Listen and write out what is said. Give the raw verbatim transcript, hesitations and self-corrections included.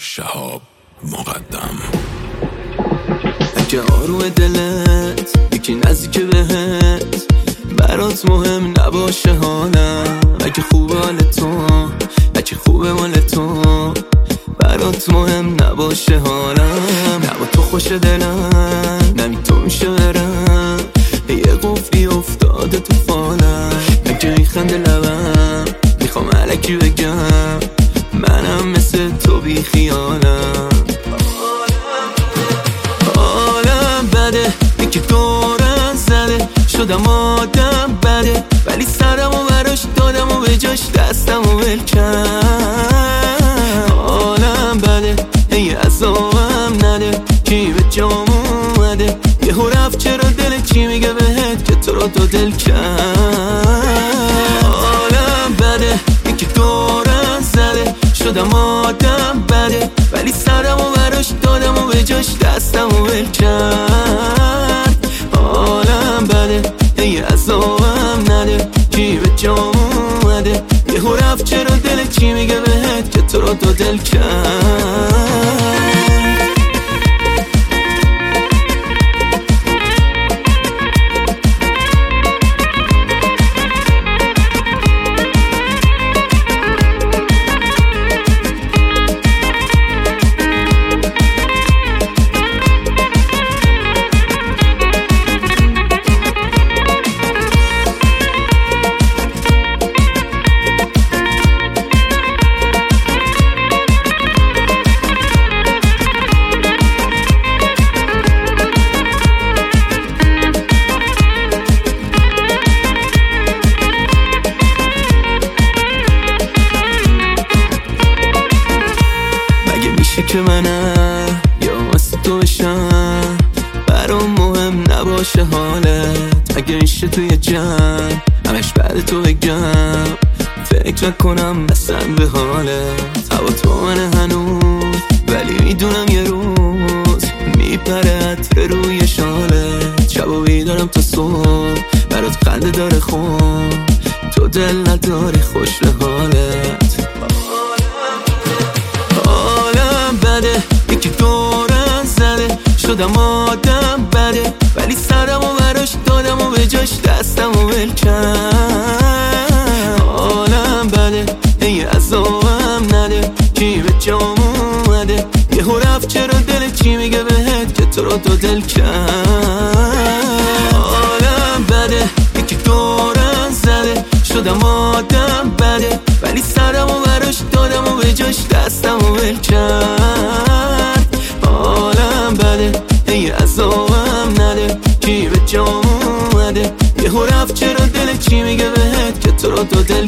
شهاب مقدم. اگه آروم دلت یکی نزدیک بهت برات مهم نباشه حالم، اگه خوبه حال تو، اگه خوبه مال تو، برات مهم نباشه حالم. نه با تو خوش دلم، نمی تو میشه برم، یه قفلی افتاده تو فالم. اگه میخنده لبم میخوام علکی بگم منم مثل تو بی خیالم. حالم بده یکی دورم زده، شدم آدم بده ولی سرم و براش دادم و به جاش دستم و ول کرد. حالم بده هی عذابم نده، کی به جام اومده یهو رفت چرا دل چی میگه بهت که تو رو دو دل کرد. حالم بده یکی دورم زده، شدم آدم بده ولی سرم و براش دادم و به جاش دستم و ول کرد. حالم بده هی عذابم نده، کی به جام اومده یهو رفت چرا دل چی میگه بهت که تو رو دو دل کرد. که منم یا واسه تو بشم برام مهم نباشه حالت. اگه ایشه توی جمع همش بعد تو بگم فکر نکنم اصلا به حالت. هوا تو من هنوز ولی میدونم یه روز میپره عطر روی شالت. شب و بیدارم تا صبح برات خنده داره خون، تو دل نداری خوش به حالت. بده یکی دورم زده، شدم آدم بده ولی سرم و براش دادم و به جاش دستم و ول کرد. حالم بده هی عذابم نده، کی به جام اومده یهو رفت چرا دل چی میگه بهت که تو رو دو دل کرد. حالم بده یکی دورم زده، شدم آدم بده ولی سرم و براش دادم و به جاش دستم و ول کرد. حالم بده هی عذابم نده، کی به جام اومده یهو رفت چرا دل چی میگه بهت که تو رو دو دل